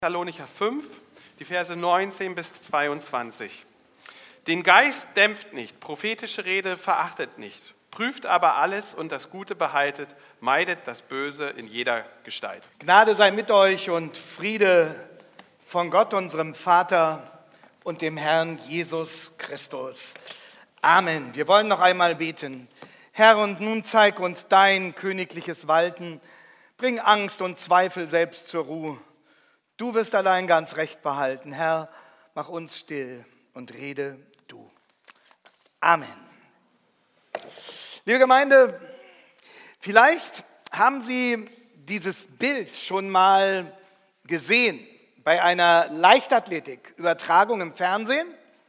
Thessalonicher 5, die Verse 19 bis 22. Den Geist dämpft nicht, prophetische Rede verachtet nicht, prüft aber alles und das Gute behaltet, meidet das Böse in jeder Gestalt. Gnade sei mit euch und Friede von Gott, unserem Vater und dem Herrn Jesus Christus. Amen. Wir wollen noch einmal beten. Herr, und nun zeig uns dein königliches Walten. Bring Angst und Zweifel selbst zur Ruhe. Du wirst allein ganz recht behalten. Herr, mach uns still und rede du. Amen. Liebe Gemeinde, vielleicht haben Sie dieses Bild schon mal gesehen bei einer Leichtathletik-Übertragung im Fernsehen.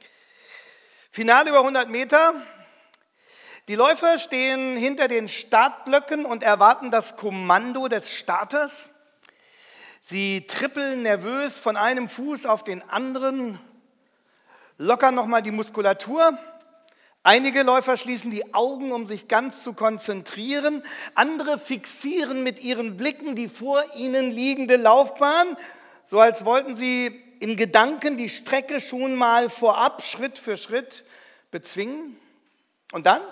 Finale über 100 Meter. Die Läufer stehen hinter den Startblöcken und erwarten das Kommando des Starters. Sie trippeln nervös von einem Fuß auf den anderen, lockern nochmal die Muskulatur. Einige Läufer schließen die Augen, um sich ganz zu konzentrieren. Andere fixieren mit ihren Blicken die vor ihnen liegende Laufbahn, so als wollten sie in Gedanken die Strecke schon mal vorab, Schritt für Schritt bezwingen. Und dann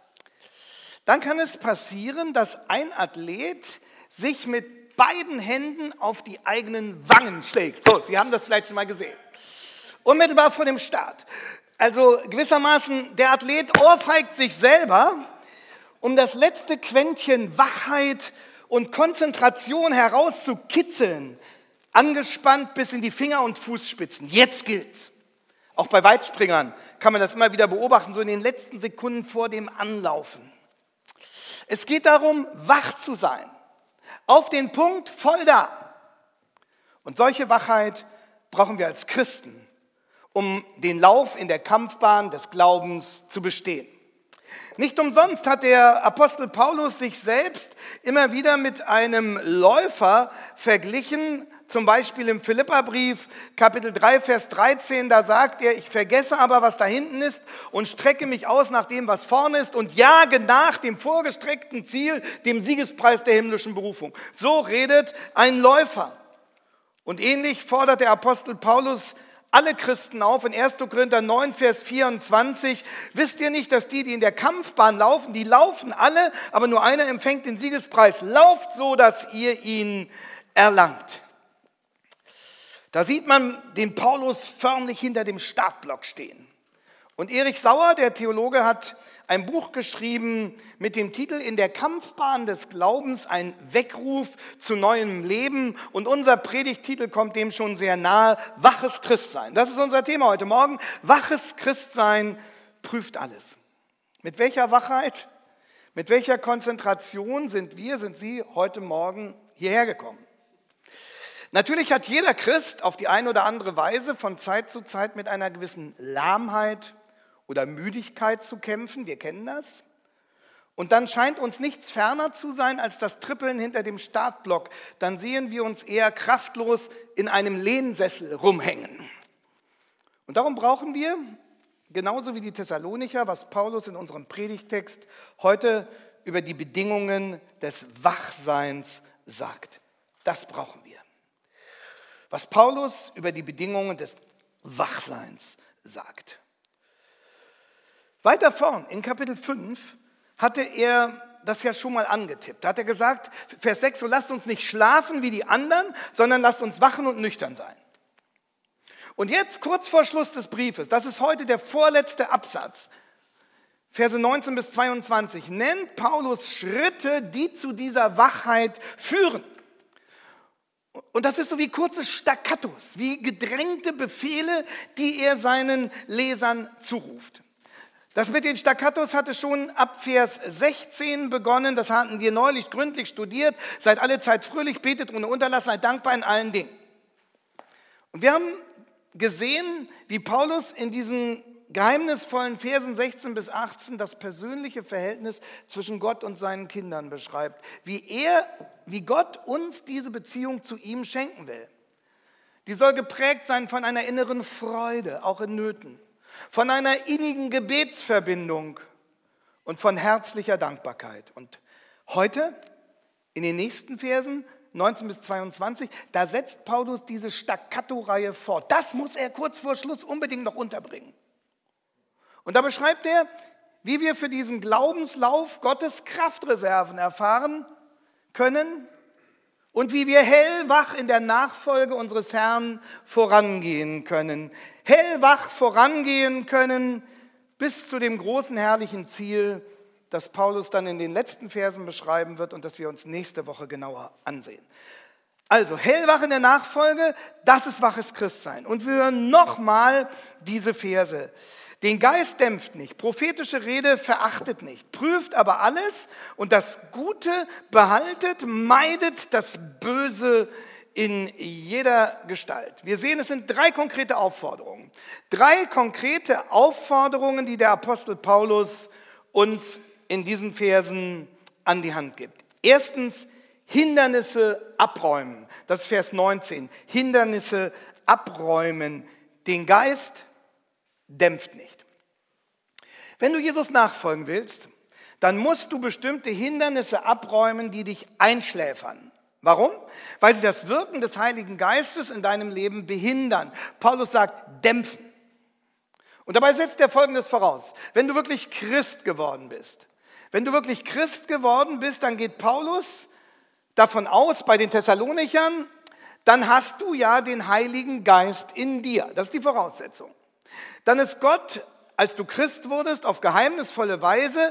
kann es passieren, dass ein Athlet sich mit beiden Händen auf die eigenen Wangen schlägt. So, Sie haben das vielleicht schon mal gesehen. Unmittelbar vor dem Start. Also gewissermaßen, der Athlet ohrfeigt sich selber, um das letzte Quäntchen Wachheit und Konzentration herauszukitzeln, angespannt bis in die Finger- und Fußspitzen. Jetzt gilt's. Auch bei Weitspringern kann man das immer wieder beobachten, so in den letzten Sekunden vor dem Anlaufen. Es geht darum, wach zu sein. Auf den Punkt, voll da. Und solche Wachheit brauchen wir als Christen, um den Lauf in der Kampfbahn des Glaubens zu bestehen. Nicht umsonst hat der Apostel Paulus sich selbst immer wieder mit einem Läufer verglichen, zum Beispiel im Philipperbrief, Kapitel 3, Vers 13, da sagt er, ich vergesse aber, was da hinten ist und strecke mich aus nach dem, was vorne ist und jage nach dem vorgestreckten Ziel, dem Siegespreis der himmlischen Berufung. So redet ein Läufer. Und ähnlich fordert der Apostel Paulus alle Christen auf in 1. Korinther 9, Vers 24. Wisst ihr nicht, dass die in der Kampfbahn laufen, die laufen alle, aber nur einer empfängt den Siegespreis. Lauft so, dass ihr ihn erlangt. Da sieht man den Paulus förmlich hinter dem Startblock stehen. Und Erich Sauer, der Theologe, hat ein Buch geschrieben mit dem Titel In der Kampfbahn des Glaubens, ein Weckruf zu neuem Leben. Und unser Predigttitel kommt dem schon sehr nahe, waches Christsein. Das ist unser Thema heute Morgen. Waches Christsein prüft alles. Mit welcher Wachheit, mit welcher Konzentration sind Sie heute Morgen hierher gekommen? Natürlich hat jeder Christ auf die eine oder andere Weise von Zeit zu Zeit mit einer gewissen Lahmheit oder Müdigkeit zu kämpfen. Wir kennen das. Und dann scheint uns nichts ferner zu sein als das Trippeln hinter dem Startblock. Dann sehen wir uns eher kraftlos in einem Lehnsessel rumhängen. Und darum brauchen wir, genauso wie die Thessalonicher, was Paulus in unserem Predigtext heute über die Bedingungen des Wachseins sagt. Das brauchen wir. Was Paulus über die Bedingungen des Wachseins sagt. Weiter vorn, in Kapitel 5, hatte er das ja schon mal angetippt. Da hat er gesagt, Vers 6, so lasst uns nicht schlafen wie die anderen, sondern lasst uns wachen und nüchtern sein. Und jetzt, kurz vor Schluss des Briefes, das ist heute der vorletzte Absatz, Verse 19 bis 22, nennt Paulus Schritte, die zu dieser Wachheit führen. Und das ist so wie kurze Staccatos, wie gedrängte Befehle, die er seinen Lesern zuruft. Das mit den Staccatos hatte schon ab Vers 16 begonnen, das hatten wir neulich gründlich studiert. Seid alle Zeit fröhlich, betet ohne Unterlass, seid dankbar in allen Dingen. Und wir haben gesehen, wie Paulus in diesen geheimnisvollen Versen 16 bis 18 das persönliche Verhältnis zwischen Gott und seinen Kindern beschreibt, wie Gott uns diese Beziehung zu ihm schenken will. Die soll geprägt sein von einer inneren Freude, auch in Nöten, von einer innigen Gebetsverbindung und von herzlicher Dankbarkeit. Und heute, in den nächsten Versen, 19 bis 22, da setzt Paulus diese Staccato-Reihe fort. Das muss er kurz vor Schluss unbedingt noch unterbringen. Und da beschreibt er, wie wir für diesen Glaubenslauf Gottes Kraftreserven erfahren können und wie wir hellwach in der Nachfolge unseres Herrn vorangehen können. Hellwach vorangehen können bis zu dem großen herrlichen Ziel, das Paulus dann in den letzten Versen beschreiben wird und das wir uns nächste Woche genauer ansehen. Also hellwach in der Nachfolge, das ist waches Christsein. Und wir hören nochmal diese Verse. Den Geist dämpft nicht, prophetische Rede verachtet nicht, prüft aber alles und das Gute behaltet, meidet das Böse in jeder Gestalt. Wir sehen, es sind 3 konkrete Aufforderungen. 3 konkrete Aufforderungen, die der Apostel Paulus uns in diesen Versen an die Hand gibt. Erstens, Hindernisse abräumen. Das ist Vers 19. Hindernisse abräumen. Den Geist dämpft nicht. Wenn du Jesus nachfolgen willst, dann musst du bestimmte Hindernisse abräumen, die dich einschläfern. Warum? Weil sie das Wirken des Heiligen Geistes in deinem Leben behindern. Paulus sagt, dämpfen. Und dabei setzt er Folgendes voraus. Wenn du wirklich Christ geworden bist, dann geht Paulus davon aus, bei den Thessalonichern, dann hast du ja den Heiligen Geist in dir. Das ist die Voraussetzung. Dann ist Gott, als du Christ wurdest, auf geheimnisvolle Weise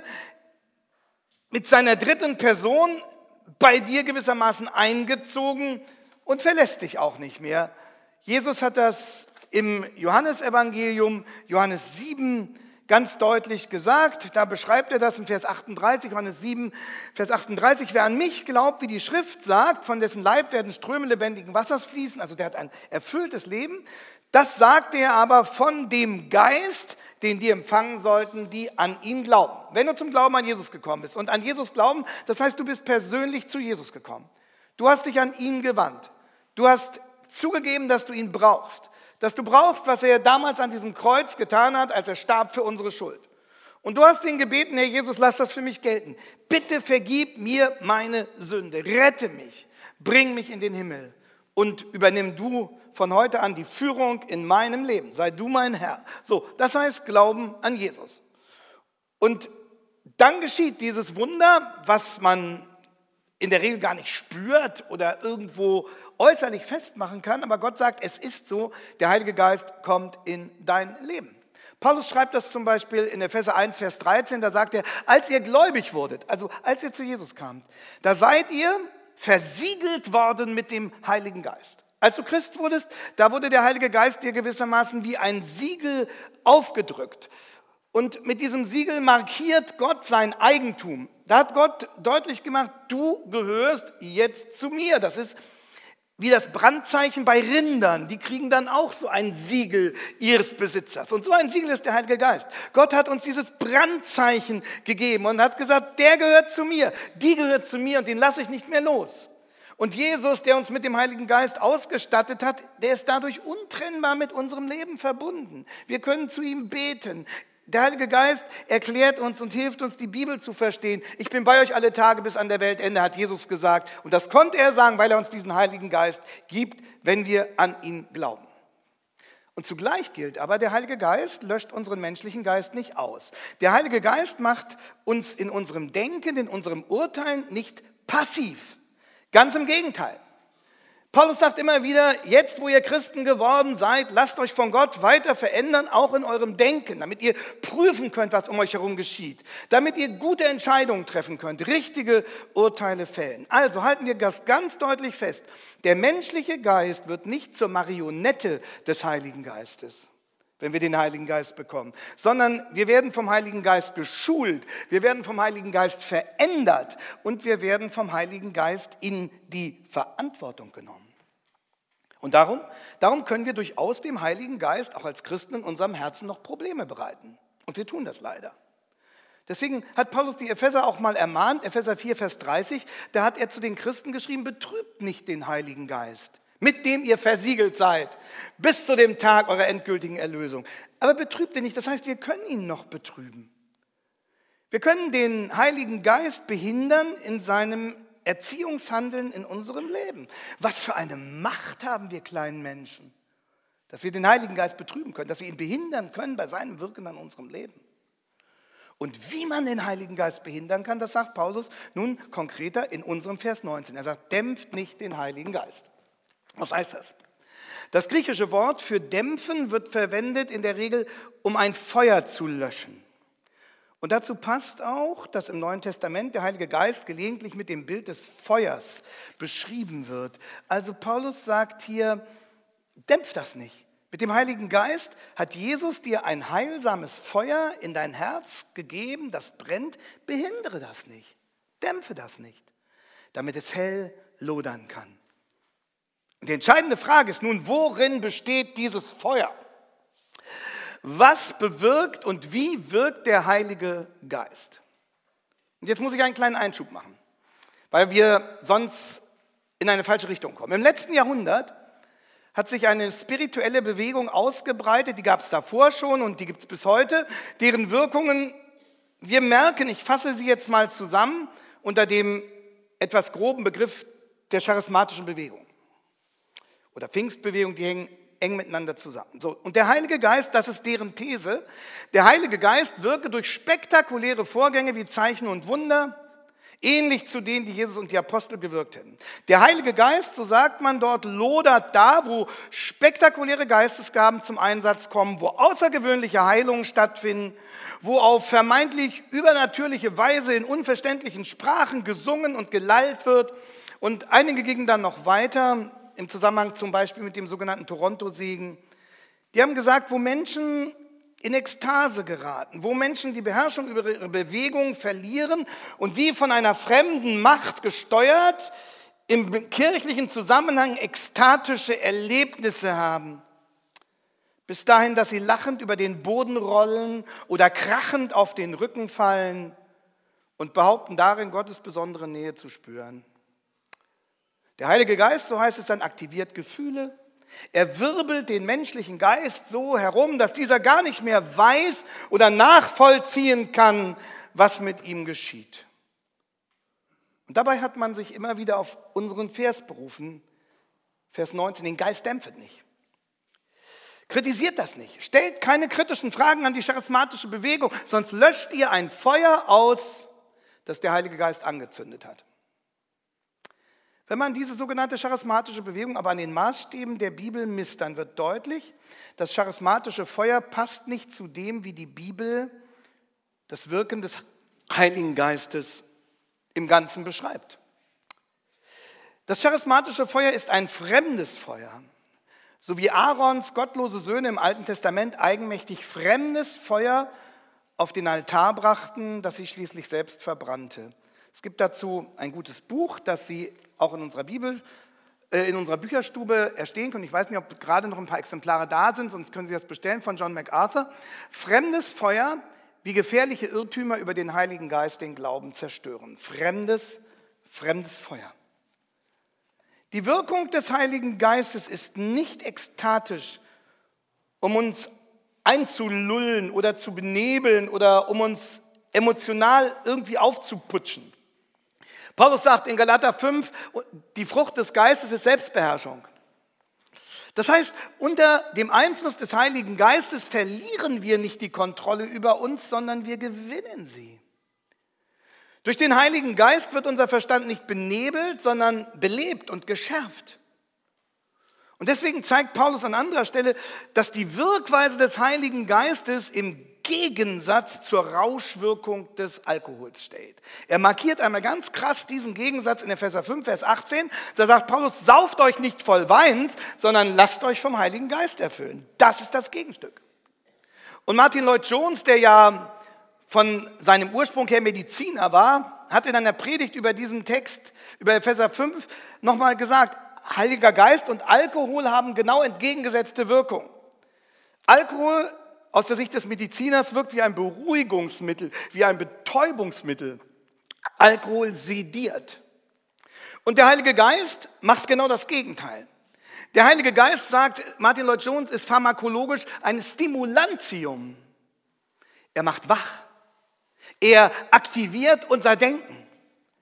mit seiner dritten Person bei dir gewissermaßen eingezogen und verlässt dich auch nicht mehr. Jesus hat das im Johannesevangelium, Johannes 7, ganz deutlich gesagt. Da beschreibt er das in Vers 38, Johannes 7, Vers 38. Wer an mich glaubt, wie die Schrift sagt, von dessen Leib werden Ströme lebendigen Wassers fließen, also der hat ein erfülltes Leben. Das sagt er aber von dem Geist, den die empfangen sollten, die an ihn glauben. Wenn du zum Glauben an Jesus gekommen bist und an Jesus glauben, das heißt, du bist persönlich zu Jesus gekommen. Du hast dich an ihn gewandt. Du hast zugegeben, dass du ihn brauchst. Dass du brauchst, was er damals an diesem Kreuz getan hat, als er starb für unsere Schuld. Und du hast ihn gebeten, Herr Jesus, lass das für mich gelten. Bitte vergib mir meine Sünde, rette mich, bring mich in den Himmel und übernimm du von heute an die Führung in meinem Leben. Sei du mein Herr. So, das heißt Glauben an Jesus. Und dann geschieht dieses Wunder, was man in der Regel gar nicht spürt oder irgendwo äußerlich festmachen kann, aber Gott sagt, es ist so, der Heilige Geist kommt in dein Leben. Paulus schreibt das zum Beispiel in Epheser 1, Vers 13, da sagt er, als ihr gläubig wurdet, also als ihr zu Jesus kamt, da seid ihr versiegelt worden mit dem Heiligen Geist. Als du Christ wurdest, da wurde der Heilige Geist dir gewissermaßen wie ein Siegel aufgedrückt. Und mit diesem Siegel markiert Gott sein Eigentum. Da hat Gott deutlich gemacht, du gehörst jetzt zu mir. Das ist wie das Brandzeichen bei Rindern. Die kriegen dann auch so ein Siegel ihres Besitzers. Und so ein Siegel ist der Heilige Geist. Gott hat uns dieses Brandzeichen gegeben und hat gesagt, der gehört zu mir, die gehört zu mir und den lasse ich nicht mehr los. Und Jesus, der uns mit dem Heiligen Geist ausgestattet hat, der ist dadurch untrennbar mit unserem Leben verbunden. Wir können zu ihm beten. Der Heilige Geist erklärt uns und hilft uns, die Bibel zu verstehen. Ich bin bei euch alle Tage bis an der Weltende, hat Jesus gesagt. Und das konnte er sagen, weil er uns diesen Heiligen Geist gibt, wenn wir an ihn glauben. Und zugleich gilt aber, der Heilige Geist löscht unseren menschlichen Geist nicht aus. Der Heilige Geist macht uns in unserem Denken, in unserem Urteilen nicht passiv. Ganz im Gegenteil. Paulus sagt immer wieder, jetzt wo ihr Christen geworden seid, lasst euch von Gott weiter verändern, auch in eurem Denken, damit ihr prüfen könnt, was um euch herum geschieht, damit ihr gute Entscheidungen treffen könnt, richtige Urteile fällen. Also halten wir das ganz deutlich fest, der menschliche Geist wird nicht zur Marionette des Heiligen Geistes, wenn wir den Heiligen Geist bekommen, sondern wir werden vom Heiligen Geist geschult, wir werden vom Heiligen Geist verändert und wir werden vom Heiligen Geist in die Verantwortung genommen. Und darum können wir durchaus dem Heiligen Geist auch als Christen in unserem Herzen noch Probleme bereiten. Und wir tun das leider. Deswegen hat Paulus die Epheser auch mal ermahnt, Epheser 4, Vers 30, da hat er zu den Christen geschrieben, betrübt nicht den Heiligen Geist, mit dem ihr versiegelt seid, bis zu dem Tag eurer endgültigen Erlösung. Aber betrübt ihn nicht, das heißt, wir können ihn noch betrüben. Wir können den Heiligen Geist behindern in seinem Erziehungshandeln in unserem Leben. Was für eine Macht haben wir kleinen Menschen, dass wir den Heiligen Geist betrüben können, dass wir ihn behindern können bei seinem Wirken an unserem Leben. Und wie man den Heiligen Geist behindern kann, das sagt Paulus nun konkreter in unserem Vers 19. Er sagt, dämpft nicht den Heiligen Geist. Was heißt das? Das griechische Wort für dämpfen wird verwendet in der Regel, um ein Feuer zu löschen. Und dazu passt auch, dass im Neuen Testament der Heilige Geist gelegentlich mit dem Bild des Feuers beschrieben wird. Also Paulus sagt hier, dämpf das nicht. Mit dem Heiligen Geist hat Jesus dir ein heilsames Feuer in dein Herz gegeben, das brennt. Behindere das nicht, dämpfe das nicht, damit es hell lodern kann. Und die entscheidende Frage ist nun, worin besteht dieses Feuer? Was bewirkt und wie wirkt der Heilige Geist? Und jetzt muss ich einen kleinen Einschub machen, weil wir sonst in eine falsche Richtung kommen. Im letzten Jahrhundert hat sich eine spirituelle Bewegung ausgebreitet, die gab es davor schon und die gibt es bis heute, deren Wirkungen wir merken, ich fasse sie jetzt mal zusammen unter dem etwas groben Begriff der charismatischen Bewegung oder Pfingstbewegung, die hängen eng miteinander zusammen. So, und der Heilige Geist, das ist deren These, der Heilige Geist wirke durch spektakuläre Vorgänge wie Zeichen und Wunder, ähnlich zu denen, die Jesus und die Apostel gewirkt hätten. Der Heilige Geist, so sagt man dort, lodert da, wo spektakuläre Geistesgaben zum Einsatz kommen, wo außergewöhnliche Heilungen stattfinden, wo auf vermeintlich übernatürliche Weise in unverständlichen Sprachen gesungen und gelallt wird. Und einige gingen dann noch weiter, im Zusammenhang zum Beispiel mit dem sogenannten Toronto-Segen. Die haben gesagt, wo Menschen in Ekstase geraten, wo Menschen die Beherrschung über ihre Bewegung verlieren und wie von einer fremden Macht gesteuert, im kirchlichen Zusammenhang ekstatische Erlebnisse haben. Bis dahin, dass sie lachend über den Boden rollen oder krachend auf den Rücken fallen und behaupten darin, Gottes besondere Nähe zu spüren. Der Heilige Geist, so heißt es dann, aktiviert Gefühle. Er wirbelt den menschlichen Geist so herum, dass dieser gar nicht mehr weiß oder nachvollziehen kann, was mit ihm geschieht. Und dabei hat man sich immer wieder auf unseren Vers berufen, Vers 19, den Geist dämpft nicht. Kritisiert das nicht, stellt keine kritischen Fragen an die charismatische Bewegung, sonst löscht ihr ein Feuer aus, das der Heilige Geist angezündet hat. Wenn man diese sogenannte charismatische Bewegung aber an den Maßstäben der Bibel misst, dann wird deutlich, das charismatische Feuer passt nicht zu dem, wie die Bibel das Wirken des Heiligen Geistes im Ganzen beschreibt. Das charismatische Feuer ist ein fremdes Feuer, so wie Aarons gottlose Söhne im Alten Testament eigenmächtig fremdes Feuer auf den Altar brachten, das sie schließlich selbst verbrannte. Es gibt dazu ein gutes Buch, das Sie auch in unserer Bibel, in unserer Bücherstube erstehen können. Ich weiß nicht, ob gerade noch ein paar Exemplare da sind, sonst können Sie das bestellen, von John MacArthur. Fremdes Feuer, wie gefährliche Irrtümer über den Heiligen Geist den Glauben zerstören. Fremdes Feuer. Die Wirkung des Heiligen Geistes ist nicht ekstatisch, um uns einzulullen oder zu benebeln oder um uns emotional irgendwie aufzuputschen. Paulus sagt in Galater 5, die Frucht des Geistes ist Selbstbeherrschung. Das heißt, unter dem Einfluss des Heiligen Geistes verlieren wir nicht die Kontrolle über uns, sondern wir gewinnen sie. Durch den Heiligen Geist wird unser Verstand nicht benebelt, sondern belebt und geschärft. Und deswegen zeigt Paulus an anderer Stelle, dass die Wirkweise des Heiligen Geistes im Gegensatz zur Rauschwirkung des Alkohols steht. Er markiert einmal ganz krass diesen Gegensatz in Epheser 5, Vers 18. Da sagt Paulus, sauft euch nicht voll Weins, sondern lasst euch vom Heiligen Geist erfüllen. Das ist das Gegenstück. Und Martin Lloyd-Jones, der ja von seinem Ursprung her Mediziner war, hat in einer Predigt über diesen Text, über Epheser 5, nochmal gesagt, Heiliger Geist und Alkohol haben genau entgegengesetzte Wirkung. Alkohol aus der Sicht des Mediziners wirkt wie ein Beruhigungsmittel, wie ein Betäubungsmittel. Alkohol sediert. Und der Heilige Geist macht genau das Gegenteil. Der Heilige Geist, sagt Martin Lloyd-Jones, ist pharmakologisch ein Stimulantium. Er macht wach. Er aktiviert unser Denken.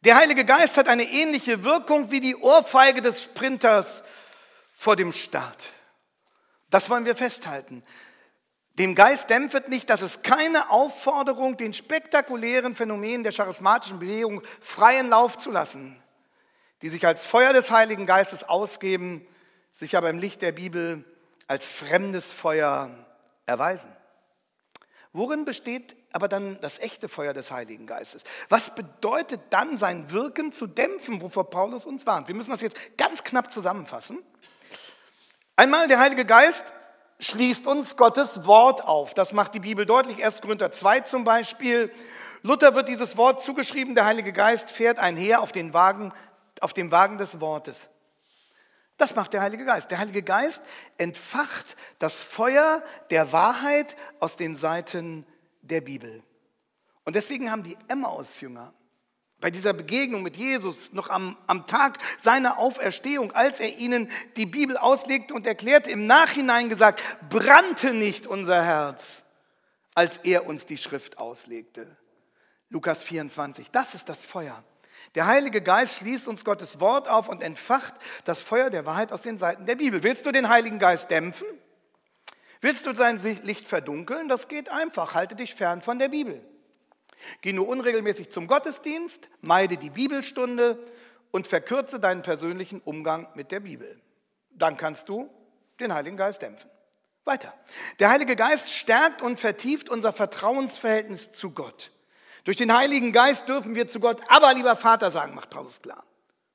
Der Heilige Geist hat eine ähnliche Wirkung wie die Ohrfeige des Sprinters vor dem Start. Das wollen wir festhalten. Dem Geist dämpft nicht, dass es keine Aufforderung, den spektakulären Phänomenen der charismatischen Bewegung freien Lauf zu lassen, die sich als Feuer des Heiligen Geistes ausgeben, sich aber im Licht der Bibel als fremdes Feuer erweisen. Worin besteht aber dann das echte Feuer des Heiligen Geistes? Was bedeutet dann sein Wirken zu dämpfen, wovor Paulus uns warnt? Wir müssen das jetzt ganz knapp zusammenfassen. Einmal, der Heilige Geist schließt uns Gottes Wort auf. Das macht die Bibel deutlich. 1. Korinther 2 zum Beispiel. Luther wird dieses Wort zugeschrieben, der Heilige Geist fährt einher auf dem Wagen des Wortes. Das macht der Heilige Geist. Der Heilige Geist entfacht das Feuer der Wahrheit aus den Seiten der Bibel. Und deswegen haben die Emmaus-Jünger bei dieser Begegnung mit Jesus noch am Tag seiner Auferstehung, als er ihnen die Bibel auslegte und erklärte, im Nachhinein gesagt, brannte nicht unser Herz, als er uns die Schrift auslegte. Lukas 24, das ist das Feuer. Der Heilige Geist schließt uns Gottes Wort auf und entfacht das Feuer der Wahrheit aus den Seiten der Bibel. Willst du den Heiligen Geist dämpfen? Willst du sein Licht verdunkeln? Das geht einfach. Halte dich fern von der Bibel. Geh nur unregelmäßig zum Gottesdienst, meide die Bibelstunde und verkürze deinen persönlichen Umgang mit der Bibel. Dann kannst du den Heiligen Geist dämpfen. Weiter. Der Heilige Geist stärkt und vertieft unser Vertrauensverhältnis zu Gott. Durch den Heiligen Geist dürfen wir zu Gott, aber lieber Vater sagen, macht Paulus klar.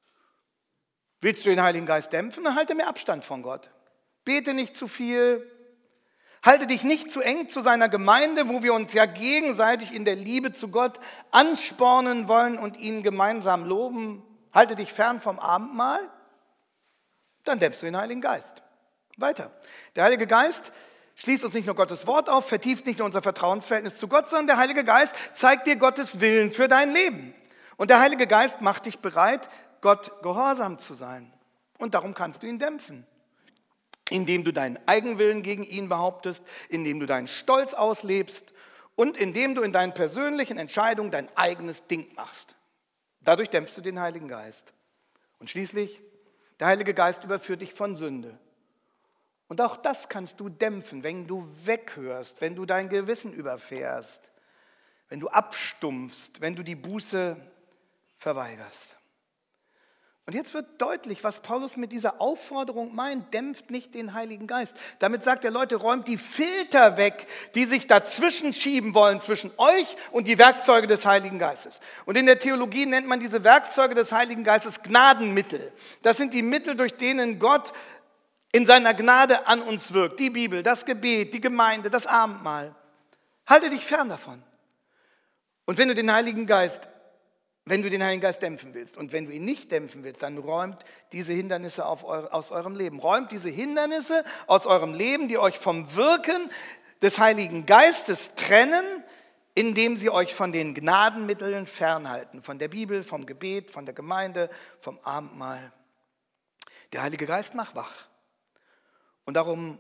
Willst du den Heiligen Geist dämpfen, dann halte mehr Abstand von Gott. Bete nicht zu viel. Halte dich nicht zu eng zu seiner Gemeinde, wo wir uns ja gegenseitig in der Liebe zu Gott anspornen wollen und ihn gemeinsam loben. Halte dich fern vom Abendmahl, dann dämpfst du den Heiligen Geist. Weiter. Der Heilige Geist schließt uns nicht nur Gottes Wort auf, vertieft nicht nur unser Vertrauensverhältnis zu Gott, sondern der Heilige Geist zeigt dir Gottes Willen für dein Leben. Und der Heilige Geist macht dich bereit, Gott gehorsam zu sein. Und darum kannst du ihn dämpfen. Indem du deinen Eigenwillen gegen ihn behauptest, indem du deinen Stolz auslebst und indem du in deinen persönlichen Entscheidungen dein eigenes Ding machst. Dadurch dämpfst du den Heiligen Geist. Und schließlich, der Heilige Geist überführt dich von Sünde. Und auch das kannst du dämpfen, wenn du weghörst, wenn du dein Gewissen überfährst, wenn du abstumpfst, wenn du die Buße verweigerst. Und jetzt wird deutlich, was Paulus mit dieser Aufforderung meint, dämpft nicht den Heiligen Geist. Damit sagt er, Leute, räumt die Filter weg, die sich dazwischen schieben wollen, zwischen euch und die Werkzeuge des Heiligen Geistes. Und in der Theologie nennt man diese Werkzeuge des Heiligen Geistes Gnadenmittel. Das sind die Mittel, durch denen Gott in seiner Gnade an uns wirkt. Die Bibel, das Gebet, die Gemeinde, das Abendmahl. Halte dich fern davon. Und wenn du den Heiligen Geist dämpfen willst und wenn du ihn nicht dämpfen willst, dann räumt diese Hindernisse aus eurem Leben. Räumt diese Hindernisse aus eurem Leben, die euch vom Wirken des Heiligen Geistes trennen, indem sie euch von den Gnadenmitteln fernhalten. Von der Bibel, vom Gebet, von der Gemeinde, vom Abendmahl. Der Heilige Geist macht wach. Und darum,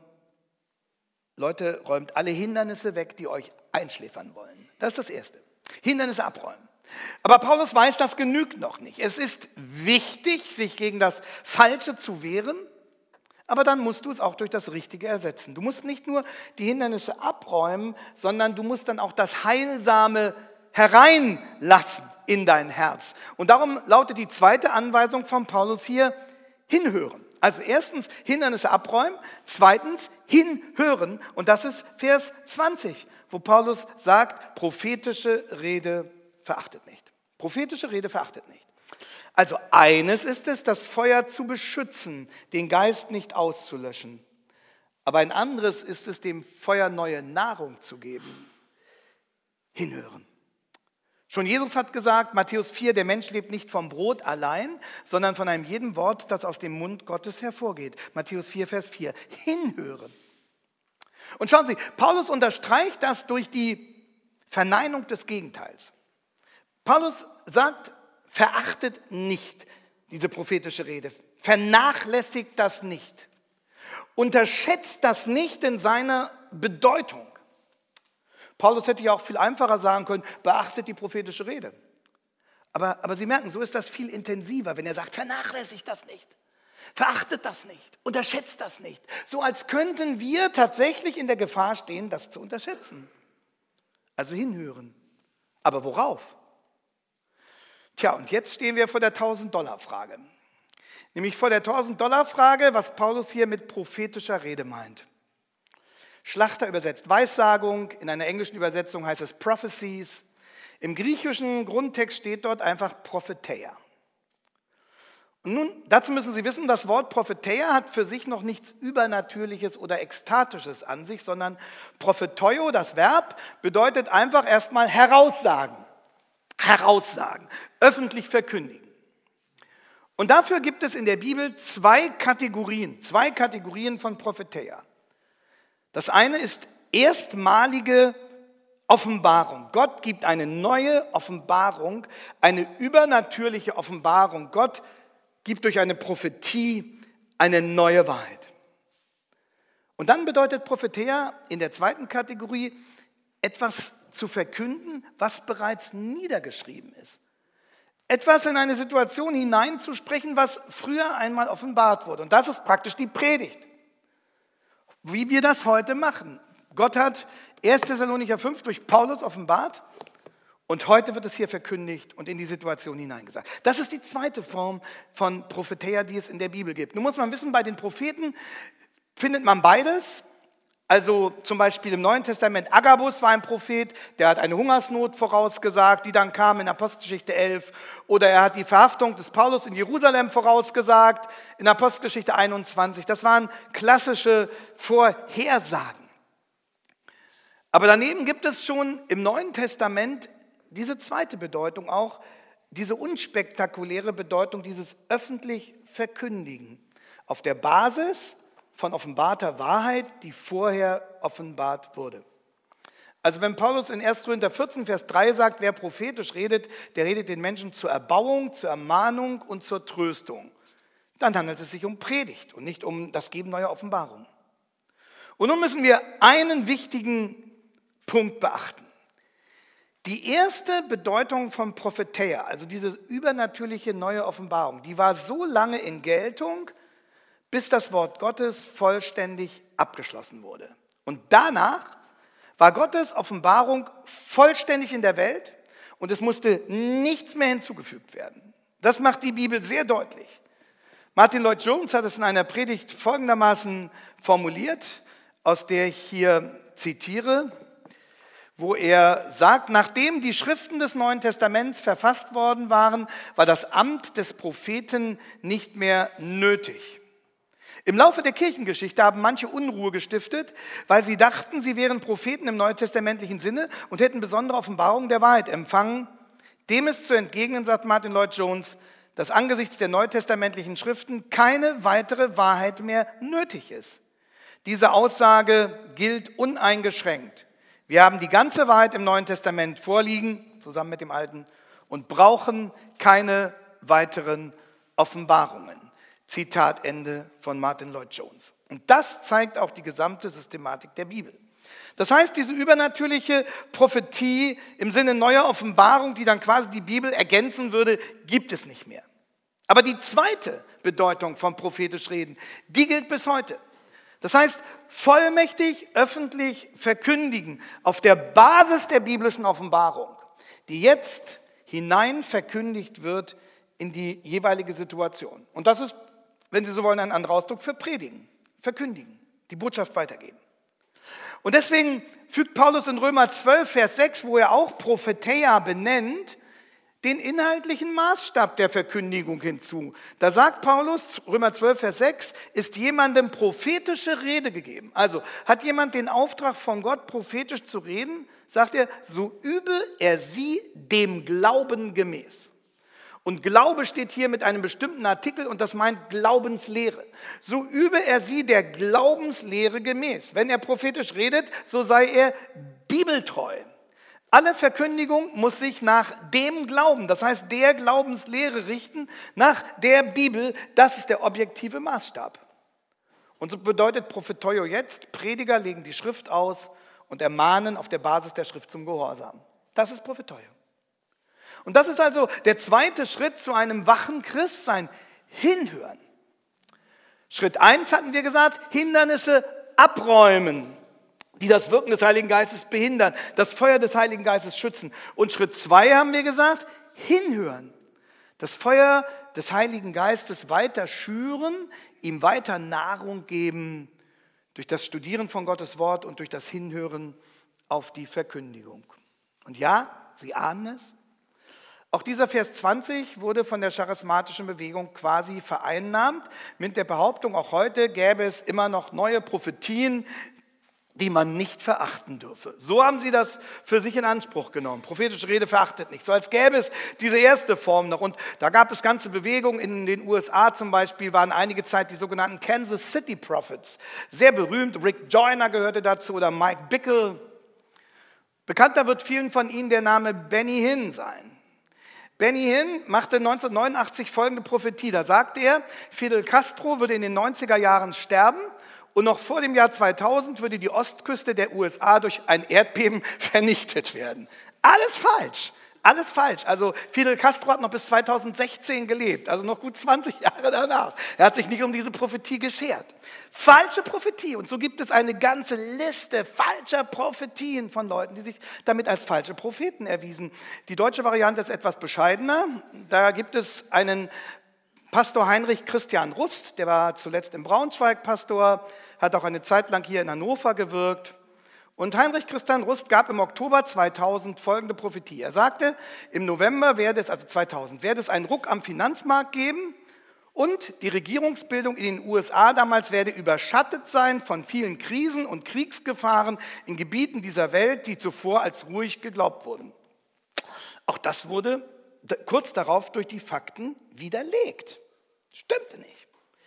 Leute, räumt alle Hindernisse weg, die euch einschläfern wollen. Das ist das Erste. Hindernisse abräumen. Aber Paulus weiß, das genügt noch nicht. Es ist wichtig, sich gegen das Falsche zu wehren, aber dann musst du es auch durch das Richtige ersetzen. Du musst nicht nur die Hindernisse abräumen, sondern du musst dann auch das Heilsame hereinlassen in dein Herz. Und darum lautet die zweite Anweisung von Paulus hier, hinhören. Also erstens Hindernisse abräumen, zweitens hinhören. Und das ist Vers 20, wo Paulus sagt, prophetische Rede verachtet nicht. Prophetische Rede verachtet nicht. Also eines ist es, das Feuer zu beschützen, den Geist nicht auszulöschen. Aber ein anderes ist es, dem Feuer neue Nahrung zu geben. Hinhören. Schon Jesus hat gesagt, Matthäus 4, der Mensch lebt nicht vom Brot allein, sondern von einem jeden Wort, das aus dem Mund Gottes hervorgeht. Matthäus 4, Vers 4. Hinhören. Und schauen Sie, Paulus unterstreicht das durch die Verneinung des Gegenteils. Paulus sagt, verachtet nicht diese prophetische Rede, vernachlässigt das nicht, unterschätzt das nicht in seiner Bedeutung. Paulus hätte ja auch viel einfacher sagen können, beachtet die prophetische Rede. Aber Sie merken, so ist das viel intensiver, wenn er sagt, vernachlässigt das nicht, verachtet das nicht, unterschätzt das nicht. So als könnten wir tatsächlich in der Gefahr stehen, das zu unterschätzen. Also hinhören. Aber worauf? Tja, und jetzt stehen wir vor der 1000-Dollar-Frage. Nämlich vor der 1000-Dollar-Frage, was Paulus hier mit prophetischer Rede meint. Schlachter übersetzt Weissagung, in einer englischen Übersetzung heißt es Prophecies. Im griechischen Grundtext steht dort einfach Propheteia. Und nun, dazu müssen Sie wissen, das Wort Propheteia hat für sich noch nichts Übernatürliches oder Ekstatisches an sich, sondern Propheteio, das Verb, bedeutet einfach erstmal heraussagen. Heraussagen, öffentlich verkündigen. Und dafür gibt es in der Bibel zwei Kategorien von Propheteia. Das eine ist erstmalige Offenbarung. Gott gibt eine neue Offenbarung, eine übernatürliche Offenbarung. Gott gibt durch eine Prophetie eine neue Wahrheit. Und dann bedeutet Propheteia in der zweiten Kategorie etwas zu verkünden, was bereits niedergeschrieben ist. Etwas in eine Situation hineinzusprechen, was früher einmal offenbart wurde. Und das ist praktisch die Predigt. Wie wir das heute machen. Gott hat 1. Thessalonicher 5 durch Paulus offenbart und heute wird es hier verkündigt und in die Situation hineingesagt. Das ist die zweite Form von Propheteia, die es in der Bibel gibt. Nun muss man wissen, bei den Propheten findet man beides. Also zum Beispiel im Neuen Testament, Agabus war ein Prophet, der hat eine Hungersnot vorausgesagt, die dann kam in Apostelgeschichte 11. Oder er hat die Verhaftung des Paulus in Jerusalem vorausgesagt, in Apostelgeschichte 21. Das waren klassische Vorhersagen. Aber daneben gibt es schon im Neuen Testament diese zweite Bedeutung auch, diese unspektakuläre Bedeutung, dieses öffentlich Verkündigen auf der Basis von offenbarter Wahrheit, die vorher offenbart wurde. Also wenn Paulus in 1. Korinther 14, Vers 3 sagt, wer prophetisch redet, der redet den Menschen zur Erbauung, zur Ermahnung und zur Tröstung, dann handelt es sich um Predigt und nicht um das Geben neuer Offenbarungen. Und nun müssen wir einen wichtigen Punkt beachten. Die erste Bedeutung von Propheteia, also diese übernatürliche neue Offenbarung, die war so lange in Geltung, bis das Wort Gottes vollständig abgeschlossen wurde. Und danach war Gottes Offenbarung vollständig in der Welt und es musste nichts mehr hinzugefügt werden. Das macht die Bibel sehr deutlich. Martin Lloyd-Jones hat es in einer Predigt folgendermaßen formuliert, aus der ich hier zitiere, wo er sagt, nachdem die Schriften des Neuen Testaments verfasst worden waren, war das Amt des Propheten nicht mehr nötig. Im Laufe der Kirchengeschichte haben manche Unruhe gestiftet, weil sie dachten, sie wären Propheten im neutestamentlichen Sinne und hätten besondere Offenbarungen der Wahrheit empfangen. Dem ist zu entgegnen, sagt Martin Lloyd-Jones, dass angesichts der neutestamentlichen Schriften keine weitere Wahrheit mehr nötig ist. Diese Aussage gilt uneingeschränkt. Wir haben die ganze Wahrheit im Neuen Testament vorliegen, zusammen mit dem Alten, und brauchen keine weiteren Offenbarungen. Zitat Ende von Martin Lloyd-Jones. Und das zeigt auch die gesamte Systematik der Bibel. Das heißt, diese übernatürliche Prophetie im Sinne neuer Offenbarung, die dann quasi die Bibel ergänzen würde, gibt es nicht mehr. Aber die zweite Bedeutung von prophetisch reden, die gilt bis heute. Das heißt, vollmächtig öffentlich verkündigen auf der Basis der biblischen Offenbarung, die jetzt hinein verkündigt wird in die jeweilige Situation. Und das ist, wenn Sie so wollen, ein anderer Ausdruck für predigen, verkündigen, die Botschaft weitergeben. Und deswegen fügt Paulus in Römer 12, Vers 6, wo er auch Propheteia benennt, den inhaltlichen Maßstab der Verkündigung hinzu. Da sagt Paulus, Römer 12, Vers 6, ist jemandem prophetische Rede gegeben. Also hat jemand den Auftrag von Gott, prophetisch zu reden, sagt er, so übe er sie dem Glauben gemäß. Und Glaube steht hier mit einem bestimmten Artikel und das meint Glaubenslehre. So übe er sie der Glaubenslehre gemäß. Wenn er prophetisch redet, so sei er bibeltreu. Alle Verkündigung muss sich nach dem Glauben, das heißt der Glaubenslehre richten, nach der Bibel, das ist der objektive Maßstab. Und so bedeutet Propheteio jetzt, Prediger legen die Schrift aus und ermahnen auf der Basis der Schrift zum Gehorsam. Das ist Propheteio. Und das ist also der zweite Schritt zu einem wachen Christsein. Hinhören. Schritt 1 hatten wir gesagt, Hindernisse abräumen, die das Wirken des Heiligen Geistes behindern, das Feuer des Heiligen Geistes schützen. Und Schritt 2 haben wir gesagt, hinhören. Das Feuer des Heiligen Geistes weiter schüren, ihm weiter Nahrung geben durch das Studieren von Gottes Wort und durch das Hinhören auf die Verkündigung. Und ja, Sie ahnen es, auch dieser Vers 20 wurde von der charismatischen Bewegung quasi vereinnahmt mit der Behauptung, auch heute gäbe es immer noch neue Prophetien, die man nicht verachten dürfe. So haben sie das für sich in Anspruch genommen. Prophetische Rede verachtet nicht. So als gäbe es diese erste Form noch. Und da gab es ganze Bewegungen. In den USA zum Beispiel waren einige Zeit die sogenannten Kansas City Prophets. Sehr berühmt. Rick Joyner gehörte dazu oder Mike Bickle. Bekannter wird vielen von Ihnen der Name Benny Hinn sein. Benny Hinn machte 1989 folgende Prophetie. Da sagte er, Fidel Castro würde in den 90er Jahren sterben und noch vor dem Jahr 2000 würde die Ostküste der USA durch ein Erdbeben vernichtet werden. Alles falsch. Alles falsch. Also Fidel Castro hat noch bis 2016 gelebt, also noch gut 20 Jahre danach. Er hat sich nicht um diese Prophetie geschert. Falsche Prophetie. Und so gibt es eine ganze Liste falscher Prophetien von Leuten, die sich damit als falsche Propheten erwiesen. Die deutsche Variante ist etwas bescheidener. Da gibt es einen Pastor Heinrich Christian Rust, der war zuletzt in Braunschweig Pastor, hat auch eine Zeit lang hier in Hannover gewirkt. Und Heinrich Christian Rust gab im Oktober 2000 folgende Prophetie. Er sagte, im November werde es, also 2000, werde es einen Ruck am Finanzmarkt geben und die Regierungsbildung in den USA damals werde überschattet sein von vielen Krisen und Kriegsgefahren in Gebieten dieser Welt, die zuvor als ruhig geglaubt wurden. Auch das wurde kurz darauf durch die Fakten widerlegt. Stimmte nicht.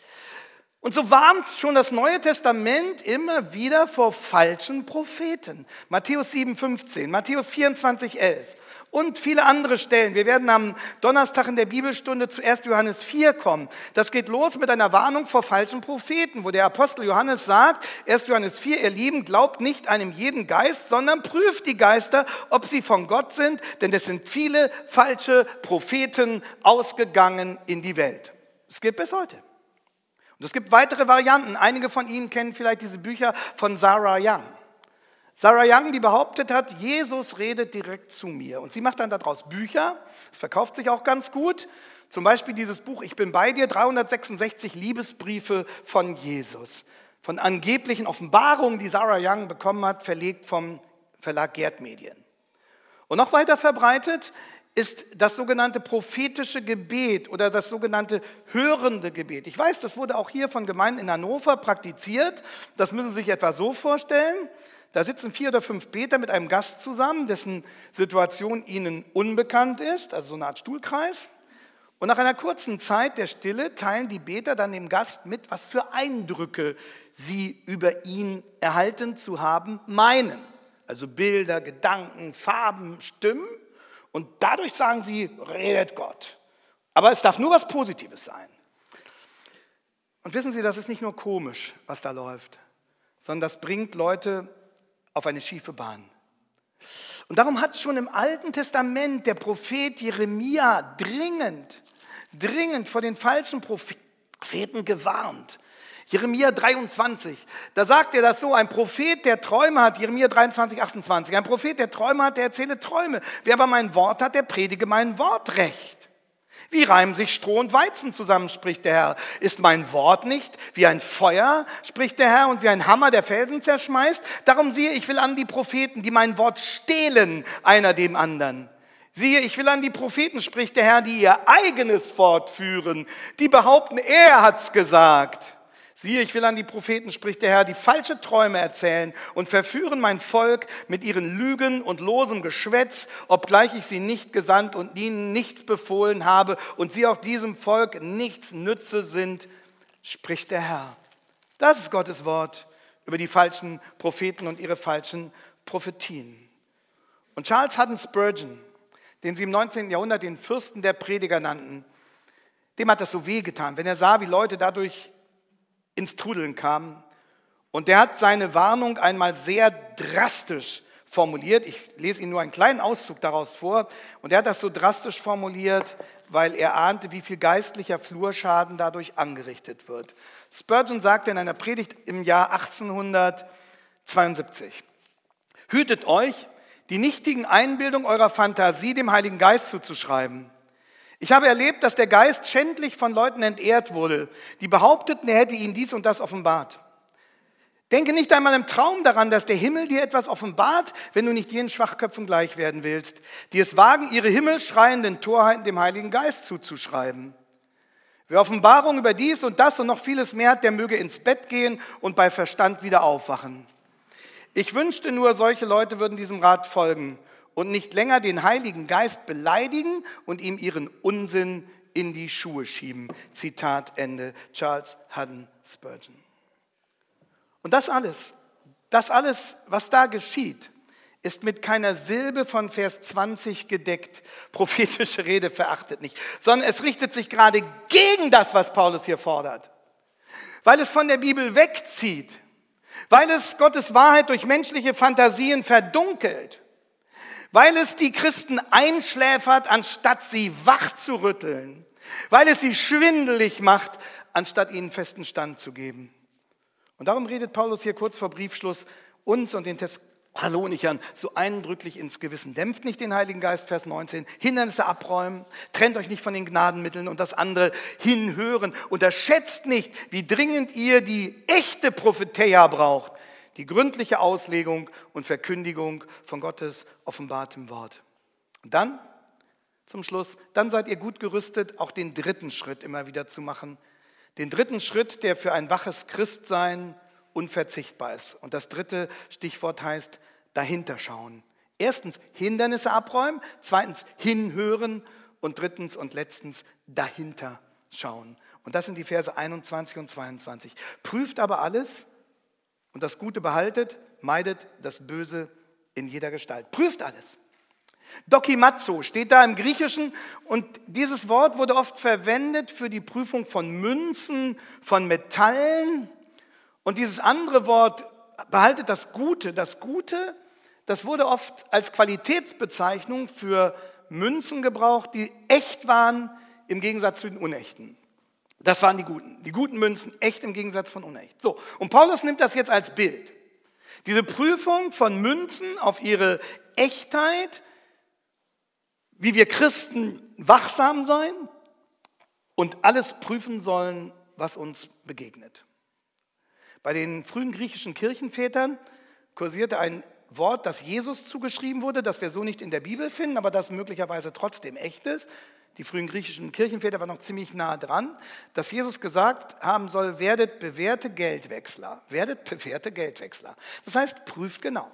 Und so warnt schon das Neue Testament immer wieder vor falschen Propheten. Matthäus 7,15, Matthäus 24,11 und viele andere Stellen. Wir werden am Donnerstag in der Bibelstunde zu 1. Johannes 4 kommen. Das geht los mit einer Warnung vor falschen Propheten, wo der Apostel Johannes sagt, 1. Johannes 4, ihr Lieben, glaubt nicht einem jeden Geist, sondern prüft die Geister, ob sie von Gott sind, denn es sind viele falsche Propheten ausgegangen in die Welt. Es gilt bis heute. Und es gibt weitere Varianten. Einige von Ihnen kennen vielleicht diese Bücher von Sarah Young. Sarah Young, die behauptet hat, Jesus redet direkt zu mir. Und sie macht dann daraus Bücher. Das verkauft sich auch ganz gut. Zum Beispiel dieses Buch Ich bin bei dir, 366 Liebesbriefe von Jesus. Von angeblichen Offenbarungen, die Sarah Young bekommen hat, verlegt vom Verlag Gerd Medien. Und noch weiter verbreitet ist das sogenannte prophetische Gebet oder das sogenannte hörende Gebet. Ich weiß, das wurde auch hier von Gemeinden in Hannover praktiziert. Das müssen Sie sich etwa so vorstellen. Da sitzen 4 oder 5 Beter mit einem Gast zusammen, dessen Situation ihnen unbekannt ist, also so eine Art Stuhlkreis. Und nach einer kurzen Zeit der Stille teilen die Beter dann dem Gast mit, was für Eindrücke sie über ihn erhalten zu haben meinen. Also Bilder, Gedanken, Farben, Stimmen. Und dadurch sagen sie, redet Gott. Aber es darf nur was Positives sein. Und wissen Sie, das ist nicht nur komisch, was da läuft, sondern das bringt Leute auf eine schiefe Bahn. Und darum hat schon im Alten Testament der Prophet Jeremia dringend vor den falschen Propheten gewarnt. Jeremia 23, da sagt er das so, ein Prophet, der Träume hat, Jeremia 23, 28, ein Prophet, der Träume hat, der erzähle Träume. Wer aber mein Wort hat, der predige mein Wort recht. Wie reimen sich Stroh und Weizen zusammen, spricht der Herr. Ist mein Wort nicht wie ein Feuer, spricht der Herr, und wie ein Hammer, der Felsen zerschmeißt? Darum siehe, ich will an die Propheten, die mein Wort stehlen, einer dem anderen. Siehe, ich will an die Propheten, spricht der Herr, die ihr eigenes Wort führen, die behaupten, er hat's gesagt. Siehe, ich will an die Propheten, spricht der Herr, die falsche Träume erzählen und verführen mein Volk mit ihren Lügen und losem Geschwätz, obgleich ich sie nicht gesandt und ihnen nichts befohlen habe und sie auch diesem Volk nichts nütze sind, spricht der Herr. Das ist Gottes Wort über die falschen Propheten und ihre falschen Prophetien. Und Charles Haddon Spurgeon, den sie im 19. Jahrhundert den Fürsten der Prediger nannten, dem hat das so wehgetan, wenn er sah, wie Leute dadurch ins Trudeln kamen. Und der hat seine Warnung einmal sehr drastisch formuliert. Ich lese Ihnen nur einen kleinen Auszug daraus vor. Und er hat das so drastisch formuliert, weil er ahnte, wie viel geistlicher Flurschaden dadurch angerichtet wird. Spurgeon sagte in einer Predigt im Jahr 1872, hütet euch, die nichtigen Einbildungen eurer Fantasie dem Heiligen Geist zuzuschreiben. Ich habe erlebt, dass der Geist schändlich von Leuten entehrt wurde, die behaupteten, er hätte ihnen dies und das offenbart. Denke nicht einmal im Traum daran, dass der Himmel dir etwas offenbart, wenn du nicht jenen Schwachköpfen gleich werden willst, die es wagen, ihre himmelschreienden Torheiten dem Heiligen Geist zuzuschreiben. Wer Offenbarung über dies und das und noch vieles mehr hat, der möge ins Bett gehen und bei Verstand wieder aufwachen. Ich wünschte nur, solche Leute würden diesem Rat folgen und nicht länger den Heiligen Geist beleidigen und ihm ihren Unsinn in die Schuhe schieben. Zitat Ende, Charles Haddon Spurgeon. Und das alles, was da geschieht, ist mit keiner Silbe von Vers 20 gedeckt. Prophetische Rede verachtet nicht, sondern es richtet sich gerade gegen das, was Paulus hier fordert. Weil es von der Bibel wegzieht, weil es Gottes Wahrheit durch menschliche Fantasien verdunkelt, weil es die Christen einschläfert, anstatt sie wach zu rütteln, weil es sie schwindelig macht, anstatt ihnen festen Stand zu geben. Und darum redet Paulus hier kurz vor Briefschluss uns und den Thessalonichern so eindrücklich ins Gewissen. Dämpft nicht den Heiligen Geist, Vers 19, Hindernisse abräumen, trennt euch nicht von den Gnadenmitteln und das andere hinhören. Unterschätzt nicht, wie dringend ihr die echte Propheteia braucht, die gründliche Auslegung und Verkündigung von Gottes offenbartem Wort. Und dann, zum Schluss, dann seid ihr gut gerüstet, auch den dritten Schritt immer wieder zu machen. Den dritten Schritt, der für ein waches Christsein unverzichtbar ist. Und das dritte Stichwort heißt dahinter schauen. Erstens Hindernisse abräumen, zweitens hinhören und drittens und letztens dahinter schauen. Und das sind die Verse 21 und 22. Prüft aber alles und das Gute behaltet, meidet das Böse in jeder Gestalt. Prüft alles. Dokimazo steht da im Griechischen und dieses Wort wurde oft verwendet für die Prüfung von Münzen, von Metallen. Und dieses andere Wort behaltet das Gute. Das Gute, das wurde oft als Qualitätsbezeichnung für Münzen gebraucht, die echt waren im Gegensatz zu den unechten. Das waren die guten Münzen, echt im Gegensatz von unecht. So, und Paulus nimmt das jetzt als Bild. Diese Prüfung von Münzen auf ihre Echtheit, wie wir Christen wachsam sein und alles prüfen sollen, was uns begegnet. Bei den frühen griechischen Kirchenvätern kursierte ein Wort, das Jesus zugeschrieben wurde, das wir so nicht in der Bibel finden, aber das möglicherweise trotzdem echt ist. Die frühen griechischen Kirchenväter waren noch ziemlich nah dran, dass Jesus gesagt haben soll, werdet bewährte Geldwechsler. Werdet bewährte Geldwechsler. Das heißt, prüft genau.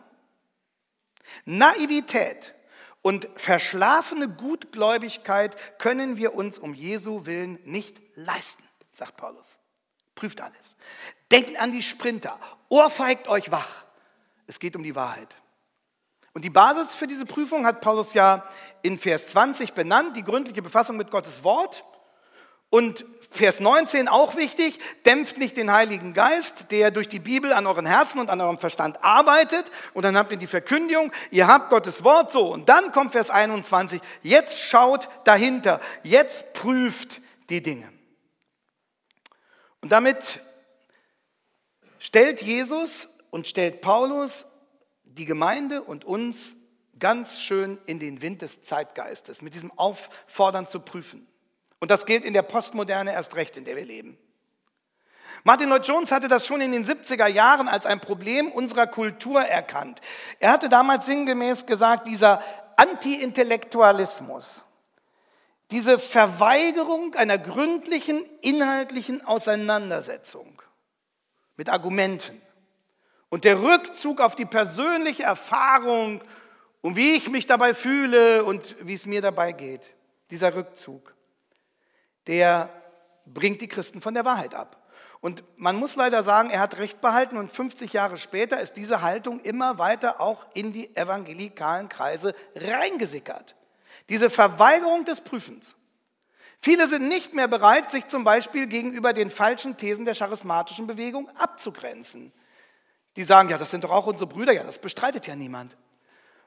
Naivität und verschlafene Gutgläubigkeit können wir uns um Jesu Willen nicht leisten, sagt Paulus. Prüft alles. Denkt an die Sprinter. Ohrfeigt euch wach. Es geht um die Wahrheit. Und die Basis für diese Prüfung hat Paulus ja in Vers 20 benannt, die gründliche Befassung mit Gottes Wort. Und Vers 19 auch wichtig, dämpft nicht den Heiligen Geist, der durch die Bibel an euren Herzen und an eurem Verstand arbeitet. Und dann habt ihr die Verkündigung, ihr habt Gottes Wort so. Und dann kommt Vers 21, jetzt schaut dahinter, jetzt prüft die Dinge. Und damit stellt Jesus und stellt Paulus die Gemeinde und uns ganz schön in den Wind des Zeitgeistes, mit diesem Auffordern zu prüfen. Und das gilt in der Postmoderne erst recht, in der wir leben. Martin Lloyd-Jones hatte das schon in den 70er Jahren als ein Problem unserer Kultur erkannt. Er hatte damals sinngemäß gesagt, dieser Anti-Intellektualismus, diese Verweigerung einer gründlichen, inhaltlichen Auseinandersetzung mit Argumenten und der Rückzug auf die persönliche Erfahrung und wie ich mich dabei fühle und wie es mir dabei geht, dieser Rückzug, der bringt die Christen von der Wahrheit ab. Und man muss leider sagen, er hat Recht behalten und 50 Jahre später ist diese Haltung immer weiter auch in die evangelikalen Kreise reingesickert. Diese Verweigerung des Prüfens. Viele sind nicht mehr bereit, sich zum Beispiel gegenüber den falschen Thesen der charismatischen Bewegung abzugrenzen. Die sagen, ja, das sind doch auch unsere Brüder, ja, das bestreitet ja niemand.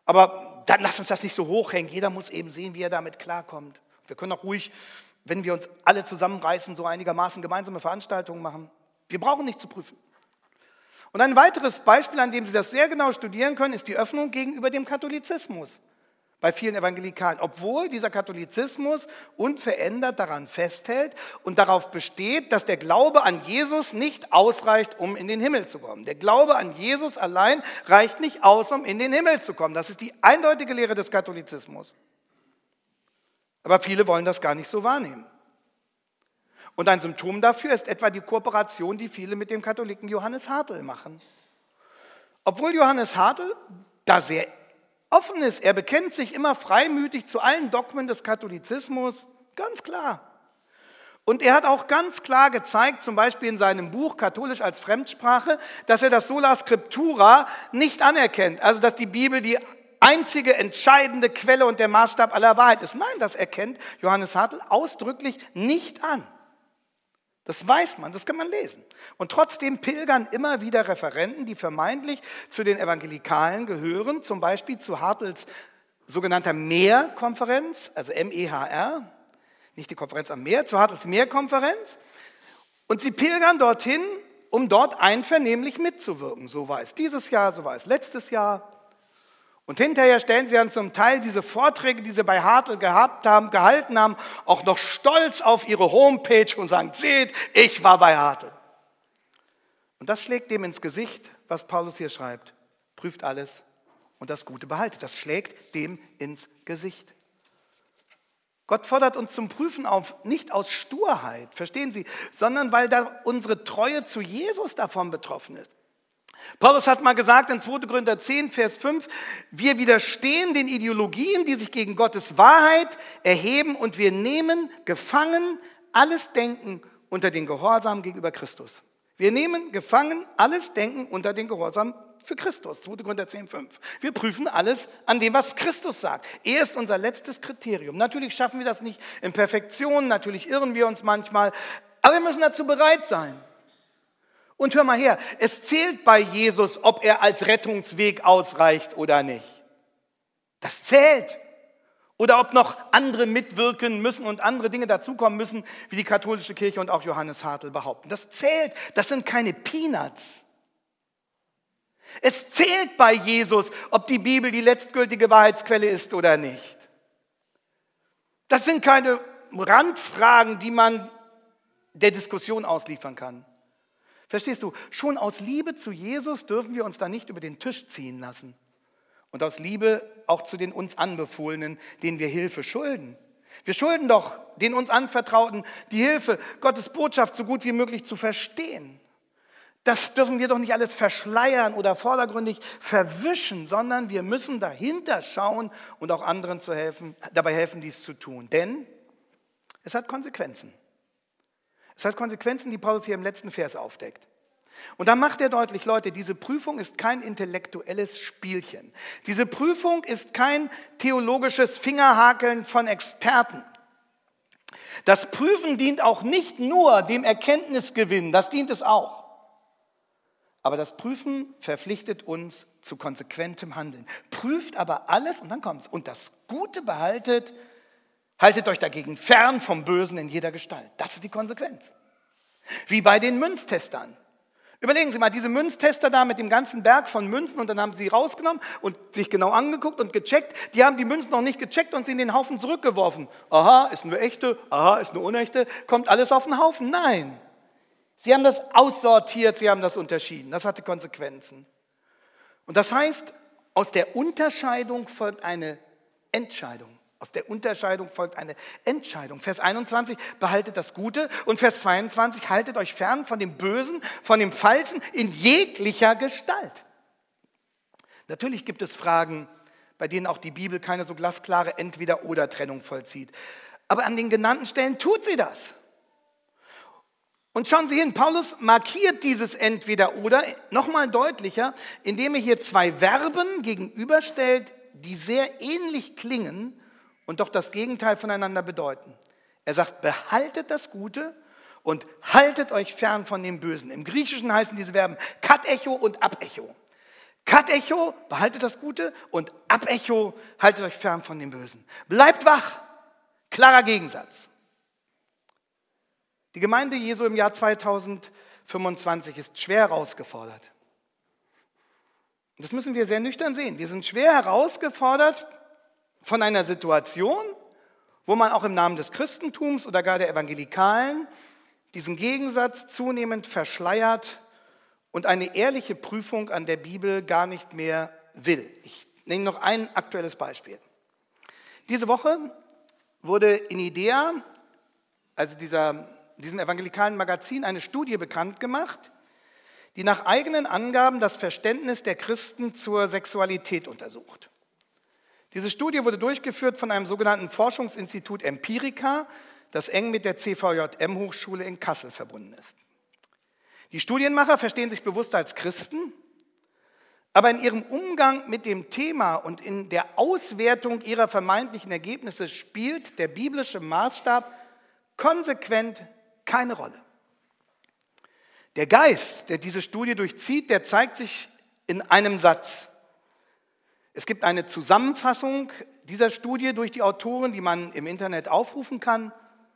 Aber dann lasst uns das nicht so hochhängen. Jeder muss eben sehen, wie er damit klarkommt. Wir können auch ruhig, wenn wir uns alle zusammenreißen, so einigermaßen gemeinsame Veranstaltungen machen. Wir brauchen nicht zu prüfen. Und ein weiteres Beispiel, an dem Sie das sehr genau studieren können, ist die Öffnung gegenüber dem Katholizismus bei vielen Evangelikalen. Obwohl dieser Katholizismus unverändert daran festhält und darauf besteht, dass der Glaube an Jesus nicht ausreicht, um in den Himmel zu kommen. Der Glaube an Jesus allein reicht nicht aus, um in den Himmel zu kommen. Das ist die eindeutige Lehre des Katholizismus. Aber viele wollen das gar nicht so wahrnehmen. Und ein Symptom dafür ist etwa die Kooperation, die viele mit dem Katholiken Johannes Hartl machen. Obwohl Johannes Hartl da sehr offen ist, er bekennt sich immer freimütig zu allen Dogmen des Katholizismus, ganz klar. Und er hat auch ganz klar gezeigt, zum Beispiel in seinem Buch Katholisch als Fremdsprache, dass er das Sola Scriptura nicht anerkennt, also dass die Bibel die einzige entscheidende Quelle und der Maßstab aller Wahrheit ist. Nein, das erkennt Johannes Hartl ausdrücklich nicht an. Das weiß man, das kann man lesen. Und trotzdem pilgern immer wieder Referenten, die vermeintlich zu den Evangelikalen gehören, zum Beispiel zu Hartls sogenannter Meer-Konferenz, also MEHR, nicht die Konferenz am Meer, zu Hartls Meer-Konferenz. Und sie pilgern dorthin, um dort einvernehmlich mitzuwirken. So war es dieses Jahr, so war es letztes Jahr. Und hinterher stellen sie dann zum Teil diese Vorträge, die sie bei Hartl gehalten haben, auch noch stolz auf ihre Homepage und sagen, seht, ich war bei Hartl. Und das schlägt dem ins Gesicht, was Paulus hier schreibt. Prüft alles und das Gute behaltet. Das schlägt dem ins Gesicht. Gott fordert uns zum Prüfen auf, nicht aus Sturheit, verstehen Sie, sondern weil da unsere Treue zu Jesus davon betroffen ist. Paulus hat mal gesagt in 2. Korinther 10, Vers 5, wir widerstehen den Ideologien, die sich gegen Gottes Wahrheit erheben und wir nehmen gefangen alles Denken unter den Gehorsam gegenüber Christus. Wir nehmen gefangen alles Denken unter den Gehorsam für Christus. 2. Korinther 10, 5. Wir prüfen alles an dem, was Christus sagt. Er ist unser letztes Kriterium. Natürlich schaffen wir das nicht in Perfektion, natürlich irren wir uns manchmal, aber wir müssen dazu bereit sein. Und hör mal her, es zählt bei Jesus, ob er als Rettungsweg ausreicht oder nicht. Das zählt. Oder ob noch andere mitwirken müssen und andere Dinge dazukommen müssen, wie die katholische Kirche und auch Johannes Hartl behaupten. Das zählt, das sind keine Peanuts. Es zählt bei Jesus, ob die Bibel die letztgültige Wahrheitsquelle ist oder nicht. Das sind keine Randfragen, die man der Diskussion ausliefern kann. Verstehst du? Schon aus Liebe zu Jesus dürfen wir uns da nicht über den Tisch ziehen lassen. Und aus Liebe auch zu den uns Anbefohlenen, denen wir Hilfe schulden. Wir schulden doch den uns Anvertrauten die Hilfe, Gottes Botschaft so gut wie möglich zu verstehen. Das dürfen wir doch nicht alles verschleiern oder vordergründig verwischen, sondern wir müssen dahinter schauen und auch anderen dabei helfen, dies zu tun. Denn es hat Konsequenzen. Es hat Konsequenzen, die Paulus hier im letzten Vers aufdeckt. Und da macht er deutlich, Leute, diese Prüfung ist kein intellektuelles Spielchen. Diese Prüfung ist kein theologisches Fingerhakeln von Experten. Das Prüfen dient auch nicht nur dem Erkenntnisgewinn, das dient es auch. Aber das Prüfen verpflichtet uns zu konsequentem Handeln. Prüft aber alles und dann kommt's. Und das Gute behaltet, haltet euch dagegen fern vom Bösen in jeder Gestalt. Das ist die Konsequenz. Wie bei den Münztestern. Überlegen Sie mal, diese Münztester da mit dem ganzen Berg von Münzen und dann haben sie rausgenommen und sich genau angeguckt und gecheckt. Die haben die Münzen noch nicht gecheckt und sie in den Haufen zurückgeworfen. Aha, ist eine echte, aha, ist eine unechte, kommt alles auf den Haufen. Nein, sie haben das aussortiert, sie haben das unterschieden. Das hatte Konsequenzen. Und das heißt, aus der Unterscheidung folgt eine Entscheidung. Aus der Unterscheidung folgt eine Entscheidung. Vers 21, behaltet das Gute. Und Vers 22, haltet euch fern von dem Bösen, von dem Falschen in jeglicher Gestalt. Natürlich gibt es Fragen, bei denen auch die Bibel keine so glasklare Entweder-oder-Trennung vollzieht. Aber an den genannten Stellen tut sie das. Und schauen Sie hin, Paulus markiert dieses Entweder-oder nochmal deutlicher, indem er hier zwei Verben gegenüberstellt, die sehr ähnlich klingen und doch das Gegenteil voneinander bedeuten. Er sagt, behaltet das Gute und haltet euch fern von dem Bösen. Im Griechischen heißen diese Verben katecho und apecho. Katecho, behaltet das Gute und Abecho, haltet euch fern von dem Bösen. Bleibt wach, klarer Gegensatz. Die Gemeinde Jesu im Jahr 2025 ist schwer herausgefordert. Das müssen wir sehr nüchtern sehen. Wir sind schwer herausgefordert von einer Situation, wo man auch im Namen des Christentums oder gar der Evangelikalen diesen Gegensatz zunehmend verschleiert und eine ehrliche Prüfung an der Bibel gar nicht mehr will. Ich nehme noch ein aktuelles Beispiel. Diese Woche wurde in IDEA, also diesem evangelikalen Magazin, eine Studie bekannt gemacht, die nach eigenen Angaben das Verständnis der Christen zur Sexualität untersucht. Diese Studie wurde durchgeführt von einem sogenannten Forschungsinstitut Empirica, das eng mit der CVJM-Hochschule in Kassel verbunden ist. Die Studienmacher verstehen sich bewusst als Christen, aber in ihrem Umgang mit dem Thema und in der Auswertung ihrer vermeintlichen Ergebnisse spielt der biblische Maßstab konsequent keine Rolle. Der Geist, der diese Studie durchzieht, der zeigt sich in einem Satz. Es gibt eine Zusammenfassung dieser Studie durch die Autoren, die man im Internet aufrufen kann.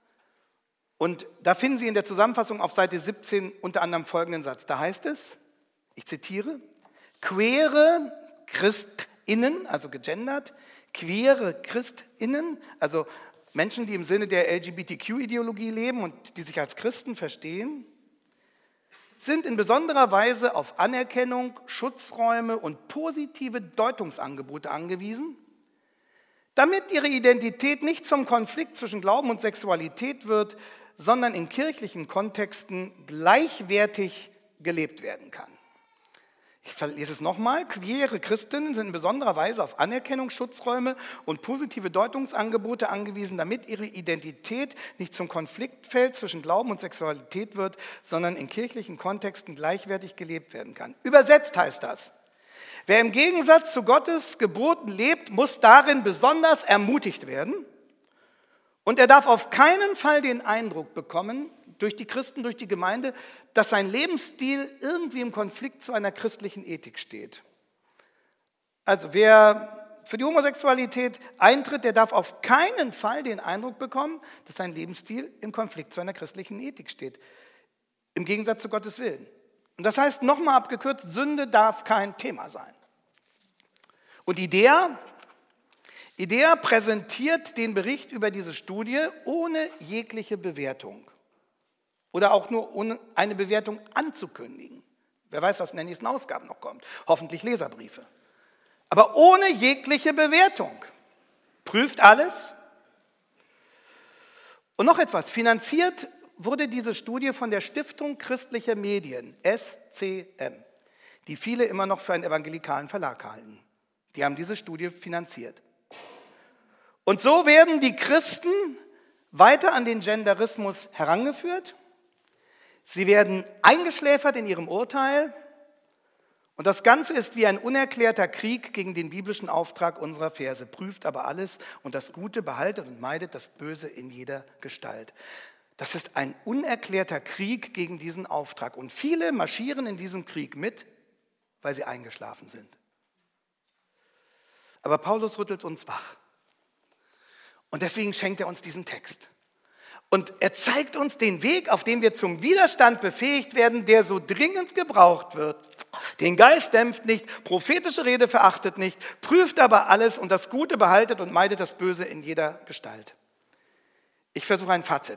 Und da finden Sie in der Zusammenfassung auf Seite 17 unter anderem folgenden Satz. Da heißt es, ich zitiere, queere ChristInnen, also gegendert, queere ChristInnen, also Menschen, die im Sinne der LGBTQ-Ideologie leben und die sich als Christen verstehen, sind in besonderer Weise auf Anerkennung, Schutzräume und positive Deutungsangebote angewiesen, damit ihre Identität nicht zum Konflikt zwischen Glauben und Sexualität wird, sondern in kirchlichen Kontexten gleichwertig gelebt werden kann. Ich lese es nochmal. Queere Christinnen sind in besonderer Weise auf Anerkennung, Schutzräume und positive Deutungsangebote angewiesen, damit ihre Identität nicht zum Konfliktfeld zwischen Glauben und Sexualität wird, sondern in kirchlichen Kontexten gleichwertig gelebt werden kann. Übersetzt heißt das, wer im Gegensatz zu Gottes Geboten lebt, muss darin besonders ermutigt werden. Und er darf auf keinen Fall den Eindruck bekommen, durch die Christen, durch die Gemeinde, dass sein Lebensstil irgendwie im Konflikt zu einer christlichen Ethik steht. Also wer für die Homosexualität eintritt, der darf auf keinen Fall den Eindruck bekommen, dass sein Lebensstil im Konflikt zu einer christlichen Ethik steht. Im Gegensatz zu Gottes Willen. Und das heißt, nochmal abgekürzt, Sünde darf kein Thema sein. Und IDEA präsentiert den Bericht über diese Studie ohne jegliche Bewertung. Oder auch nur ohne eine Bewertung anzukündigen. Wer weiß, was in der nächsten Ausgabe noch kommt. Hoffentlich Leserbriefe. Aber ohne jegliche Bewertung. Prüft alles. Und noch etwas. Finanziert wurde diese Studie von der Stiftung Christlicher Medien, SCM, die viele immer noch für einen evangelikalen Verlag halten. Die haben diese Studie finanziert. Und so werden die Christen weiter an den Genderismus herangeführt. Sie werden eingeschläfert in ihrem Urteil und das Ganze ist wie ein unerklärter Krieg gegen den biblischen Auftrag unserer Verse. Prüft aber alles und das Gute behaltet und meidet das Böse in jeder Gestalt. Das ist ein unerklärter Krieg gegen diesen Auftrag und viele marschieren in diesem Krieg mit, weil sie eingeschlafen sind. Aber Paulus rüttelt uns wach und deswegen schenkt er uns diesen Text. Und er zeigt uns den Weg, auf dem wir zum Widerstand befähigt werden, der so dringend gebraucht wird. Den Geist dämpft nicht, prophetische Rede verachtet nicht, prüft aber alles und das Gute behaltet und meidet das Böse in jeder Gestalt. Ich versuche ein Fazit.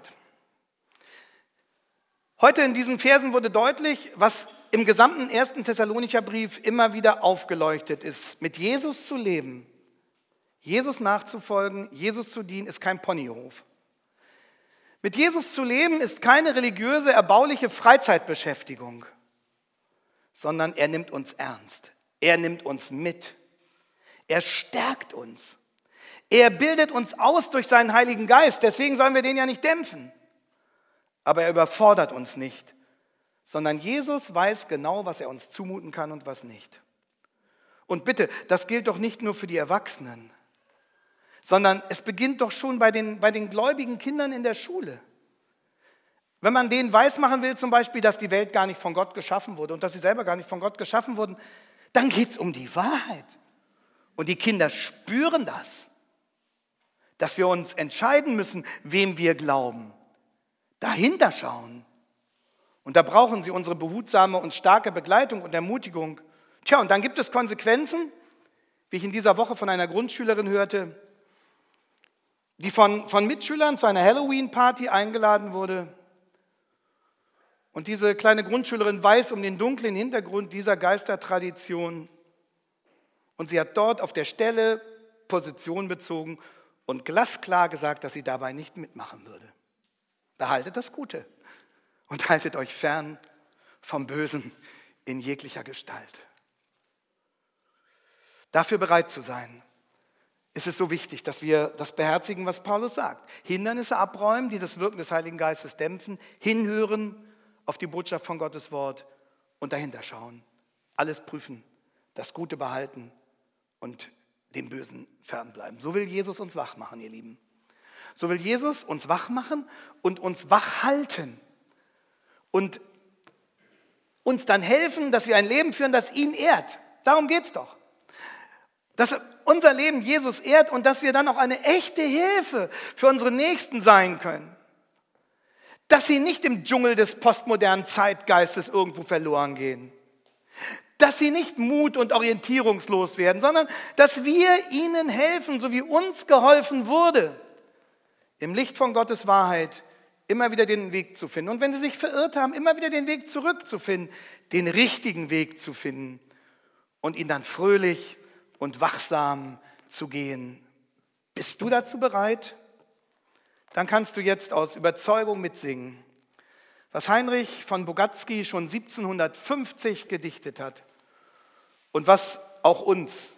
Heute in diesen Versen wurde deutlich, was im gesamten 1. Thessalonicher Brief immer wieder aufgeleuchtet ist. Mit Jesus zu leben, Jesus nachzufolgen, Jesus zu dienen, ist kein Ponyhof. Mit Jesus zu leben ist keine religiöse, erbauliche Freizeitbeschäftigung, sondern er nimmt uns ernst. Er nimmt uns mit. Er stärkt uns. Er bildet uns aus durch seinen Heiligen Geist. Deswegen sollen wir den ja nicht dämpfen. Aber er überfordert uns nicht, sondern Jesus weiß genau, was er uns zumuten kann und was nicht. Und bitte, das gilt doch nicht nur für die Erwachsenen, sondern es beginnt doch schon bei den gläubigen Kindern in der Schule. Wenn man denen weismachen will zum Beispiel, dass die Welt gar nicht von Gott geschaffen wurde und dass sie selber gar nicht von Gott geschaffen wurden, dann geht es um die Wahrheit. Und die Kinder spüren das, dass wir uns entscheiden müssen, wem wir glauben. Dahinter schauen. Und da brauchen sie unsere behutsame und starke Begleitung und Ermutigung. Tja, und dann gibt es Konsequenzen, wie ich in dieser Woche von einer Grundschülerin hörte, die von Mitschülern zu einer Halloween-Party eingeladen wurde. Und diese kleine Grundschülerin weiß um den dunklen Hintergrund dieser Geistertradition. Und sie hat dort auf der Stelle Position bezogen und glasklar gesagt, dass sie dabei nicht mitmachen würde. Behaltet das Gute und haltet euch fern vom Bösen in jeglicher Gestalt. Dafür bereit zu sein, ist es so wichtig, dass wir das beherzigen, was Paulus sagt. Hindernisse abräumen, die das Wirken des Heiligen Geistes dämpfen, hinhören auf die Botschaft von Gottes Wort und dahinter schauen. Alles prüfen, das Gute behalten und dem Bösen fernbleiben. So will Jesus uns wach machen, ihr Lieben. So will Jesus uns wach machen und uns wach halten und uns dann helfen, dass wir ein Leben führen, das ihn ehrt. Darum geht es doch. Dass unser Leben Jesus ehrt und dass wir dann auch eine echte Hilfe für unsere Nächsten sein können. Dass sie nicht im Dschungel des postmodernen Zeitgeistes irgendwo verloren gehen. Dass sie nicht mut- und orientierungslos werden, sondern dass wir ihnen helfen, so wie uns geholfen wurde, im Licht von Gottes Wahrheit immer wieder den Weg zu finden. Und wenn sie sich verirrt haben, immer wieder den Weg zurückzufinden, den richtigen Weg zu finden und ihn dann fröhlich und wachsam zu gehen. Bist du dazu bereit? Dann kannst du jetzt aus Überzeugung mitsingen, was Heinrich von Bogatzky schon 1750 gedichtet hat und was auch uns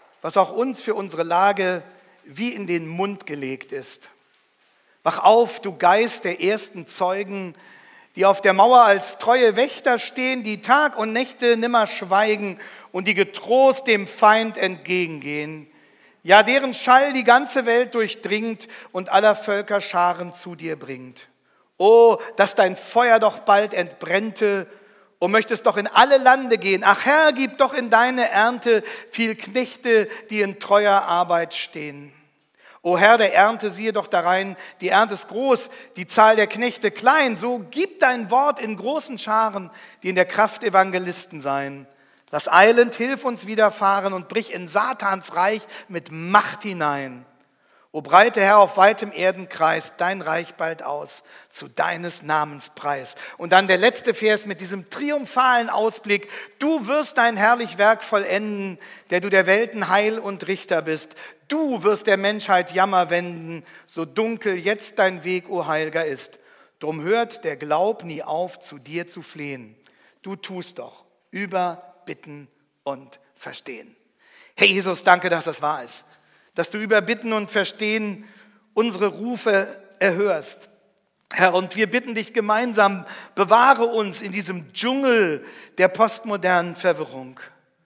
für unsere Lage wie in den Mund gelegt ist. Wach auf, du Geist der ersten Zeugen, die auf der Mauer als treue Wächter stehen, die Tag und Nächte nimmer schweigen und die getrost dem Feind entgegengehen. Ja, deren Schall die ganze Welt durchdringt und aller Völker Scharen zu dir bringt. Oh, dass dein Feuer doch bald entbrennte und möchtest doch in alle Lande gehen. Ach Herr, gib doch in deine Ernte viel Knechte, die in treuer Arbeit stehen. O Herr der Ernte, siehe doch darein, die Ernte ist groß, die Zahl der Knechte klein. So gib dein Wort in großen Scharen, die in der Kraft Evangelisten sein. Lass eilend, hilf uns widerfahren und brich in Satans Reich mit Macht hinein. O breite Herr auf weitem Erdenkreis, dein Reich bald aus, zu deines Namens Preis. Und dann der letzte Vers mit diesem triumphalen Ausblick. Du wirst dein herrlich Werk vollenden, der du der Welten Heil und Richter bist. Du wirst der Menschheit Jammer wenden, so dunkel jetzt dein Weg, o Heilger, ist. Drum hört der Glaub nie auf, zu dir zu flehen. Du tust doch über Bitten und Verstehen. Herr Jesus, danke, dass das wahr ist. Dass du über Bitten und Verstehen unsere Rufe erhörst. Herr, und wir bitten dich gemeinsam, bewahre uns in diesem Dschungel der postmodernen Verwirrung.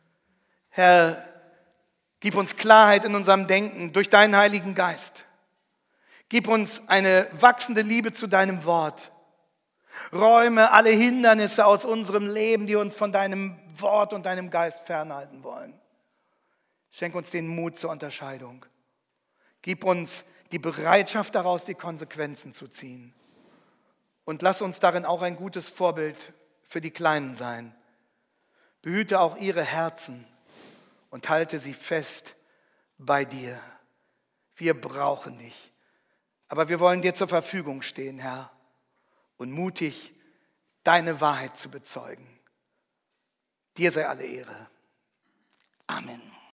Herr, gib uns Klarheit in unserem Denken durch deinen Heiligen Geist. Gib uns eine wachsende Liebe zu deinem Wort. Räume alle Hindernisse aus unserem Leben, die uns von deinem Wort und deinem Geist fernhalten wollen. Schenk uns den Mut zur Unterscheidung. Gib uns die Bereitschaft daraus, die Konsequenzen zu ziehen. Und lass uns darin auch ein gutes Vorbild für die Kleinen sein. Behüte auch ihre Herzen und halte sie fest bei dir. Wir brauchen dich. Aber wir wollen dir zur Verfügung stehen, Herr, und mutig deine Wahrheit zu bezeugen. Dir sei alle Ehre. Amen.